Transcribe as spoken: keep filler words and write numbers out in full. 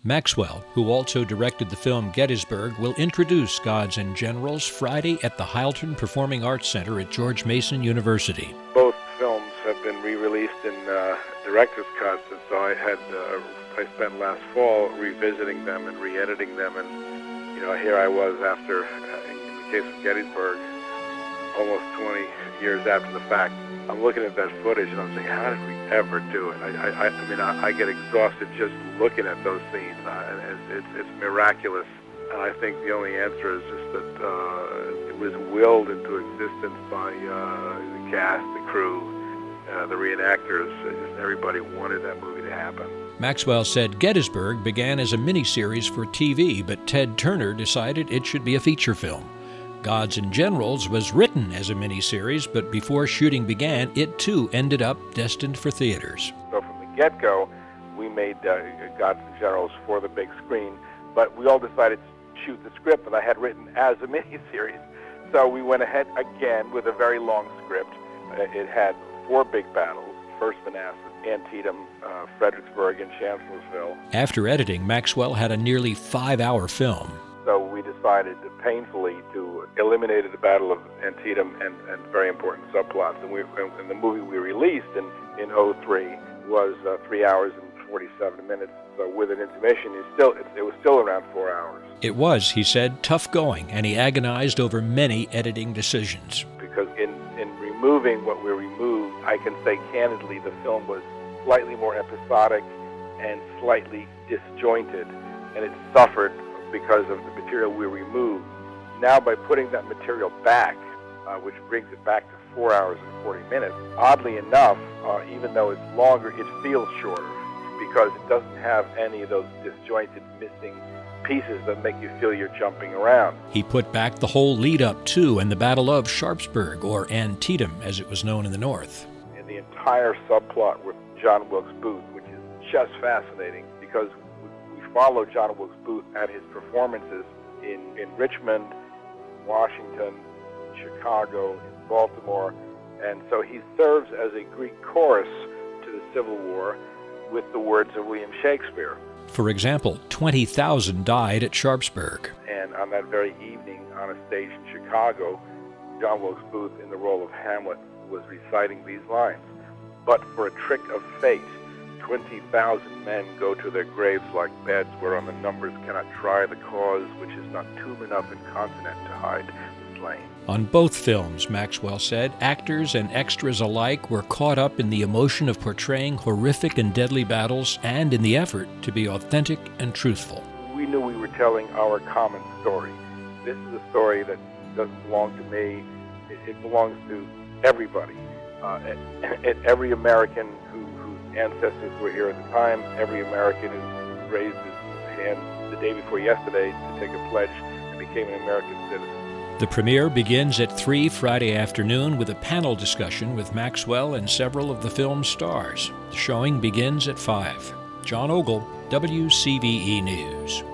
Maxwell, who also directed the film Gettysburg, will introduce Gods and Generals Friday at the Heiltern Performing Arts Center at George Mason University. Both films have been re-released in uh, director's cuts, and so I had uh, I spent last fall revisiting them and re-editing them, and you know here I was after, uh, in the case of Gettysburg, almost twenty years after the fact. I'm looking at that footage and I'm saying, how did we ever do it? I, I, I mean, I, I get exhausted just looking at those scenes. Uh, it's, it's, it's miraculous. And I think the only answer is just that uh, it was willed into existence by uh, the cast, the crew, uh, the reenactors. Just everybody wanted that movie to happen. Maxwell said Gettysburg began as a miniseries for T V, but Ted Turner decided it should be a feature film. Gods and Generals was written as a miniseries, but before shooting began, it too ended up destined for theaters. So from the get-go, we made uh, Gods and Generals for the big screen, but we all decided to shoot the script that I had written as a miniseries. So we went ahead again with a very long script. Uh, it had four big battles: First Manassas, Antietam, uh, Fredericksburg, and Chancellorsville. After editing, Maxwell had a nearly five-hour film. So we decided to painfully to eliminate the Battle of Antietam and, and very important subplots. And, we, and the movie we released in, in oh three was uh, three hours and forty-seven minutes. So with an intermission, it, still, it, it was still around four hours. It was, he said, tough going, and he agonized over many editing decisions. Because in, in removing what we removed, I can say candidly the film was slightly more episodic and slightly disjointed, and it suffered because of the material we removed. Now by putting that material back, uh, which brings it back to four hours and forty minutes, oddly enough, uh, even though it's longer, it feels shorter because it doesn't have any of those disjointed, missing pieces that make you feel you're jumping around. He put back the whole lead-up to and the Battle of Sharpsburg, or Antietam as it was known in the North. And the entire subplot with John Wilkes Booth, which is just fascinating because follow John Wilkes Booth at his performances in, in Richmond, Washington, Chicago, in Baltimore, and so he serves as a Greek chorus to the Civil War with the words of William Shakespeare. For example, twenty thousand died at Sharpsburg. And on that very evening, on a stage in Chicago, John Wilkes Booth, in the role of Hamlet, was reciting these lines. But for a trick of fate, twenty thousand men go to their graves like beds, whereon the numbers cannot try the cause, which is not tomb enough in continent to hide the slain. On both films, Maxwell said, actors and extras alike were caught up in the emotion of portraying horrific and deadly battles and in the effort to be authentic and truthful. We knew we were telling our common story. This is a story that doesn't belong to me. It, it belongs to everybody. Uh, and, and every American who ancestors were here at the time. Every American who raised his hand the day before yesterday to take a pledge and became an American citizen. The premiere begins at three Friday afternoon with a panel discussion with Maxwell and several of the film's stars. The showing begins at five. John Ogle, W C V E News.